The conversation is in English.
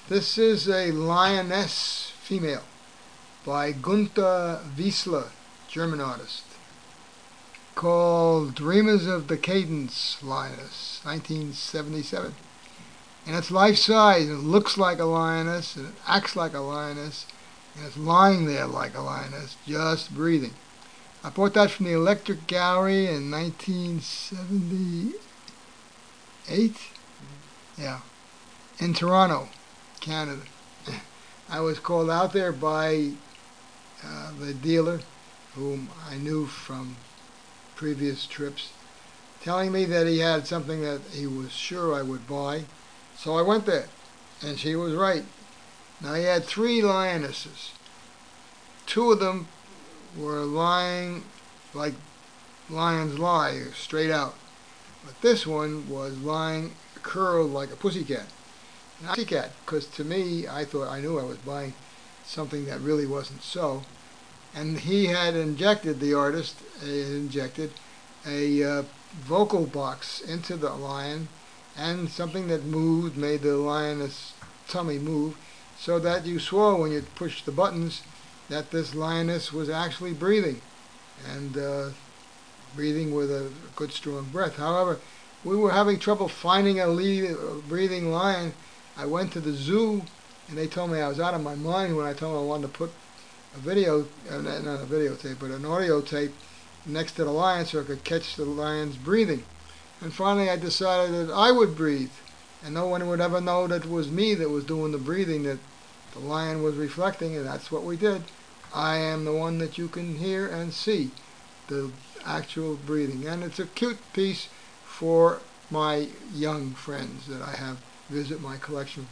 This is a lioness female by Gunther Wiesler, German artist, called Dreamers of Decadence Lioness, 1977. And it's life-size. It looks like a lioness, and it acts like a lioness, and it's lying there like a lioness, just breathing. I bought that from the Electric Gallery in 1978. Yeah, in Toronto, Canada. I was called out there by the dealer, whom I knew from previous trips, telling me that he had something that he was sure I would buy. So I went there, and she was right. Now he had 3 lionesses. 2 of them were lying like lions lie, straight out. But this one was lying curled like a pussycat. Not a pussycat, because to me, I knew I was buying something that really wasn't so. And he had injected, the artist injected a vocal box into the lion, and something that moved, made the lioness tummy move, so that you saw when you pushed the buttons that this lioness was actually breathing, and breathing with a good strong breath. However, we were having trouble finding a breathing lion. I went to the zoo, and they told me I was out of my mind when I told them I wanted to put a video, not a videotape, but an audio tape next to the lion so I could catch the lion's breathing. And finally I decided that I would breathe, and no one would ever know that it was me that was doing the breathing, that the lion was reflecting, and that's what we did. I am the one that you can hear and see, the actual breathing. And it's a cute piece for my young friends that I have visit my collection